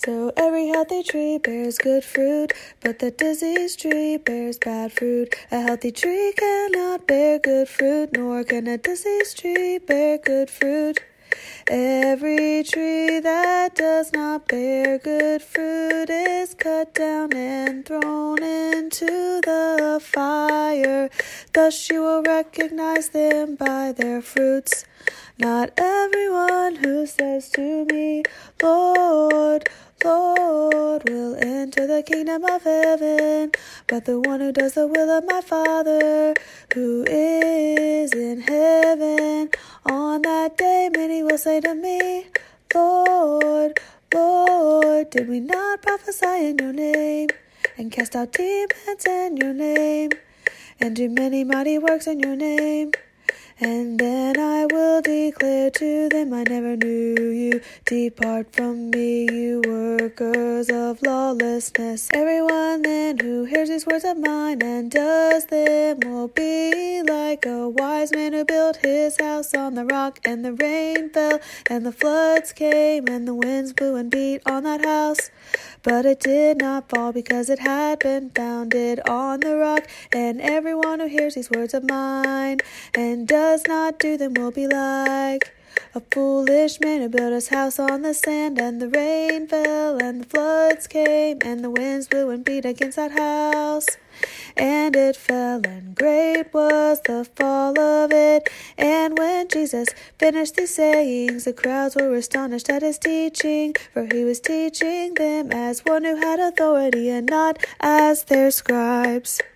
So every healthy tree bears good fruit, but the diseased tree bears bad fruit. A healthy tree cannot bear good fruit, nor can a diseased tree bear good fruit. Every tree that does not bear good fruit is cut down and thrown into the fire. Thus you will recognize them by their fruits. Not everyone who says to me, Lord, Lord, will enter the kingdom of heaven, but the one who does the will of my Father who is in heaven. On that day many will say to me, Lord, Lord, did we not prophesy in your name, and cast out demons in your name, and do many mighty works in your name? And then I will declare to them, I never knew you. Depart from me, you workers of lawlessness. Everyone then who hears these words of mine and does them will be like a wise man who built his house on the rock. And the rain fell, and the floods came, and the winds blew and beat on that house. But it did not fall, because it had been founded on the rock. And everyone who hears these words of mine and does not do them will be like a foolish man who built his house on the sand. And the rain fell, and the floods came, and the winds blew and beat against that house. And it fell, and great was the fall of it. And when Jesus finished these sayings, the crowds were astonished at his teaching, for he was teaching them as one who had authority, and not as their scribes.